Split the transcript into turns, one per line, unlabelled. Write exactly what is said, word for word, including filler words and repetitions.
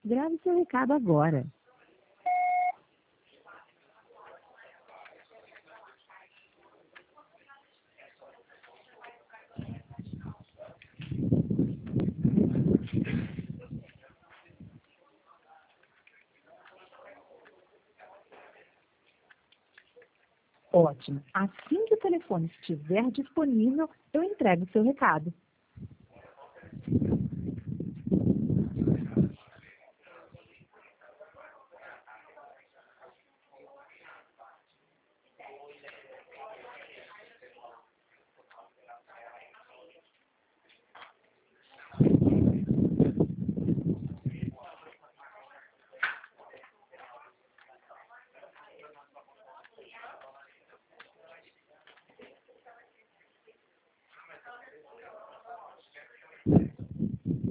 Grave seu recado agora. Ótimo. Assim que o telefone estiver disponível, eu entrego o seu recado.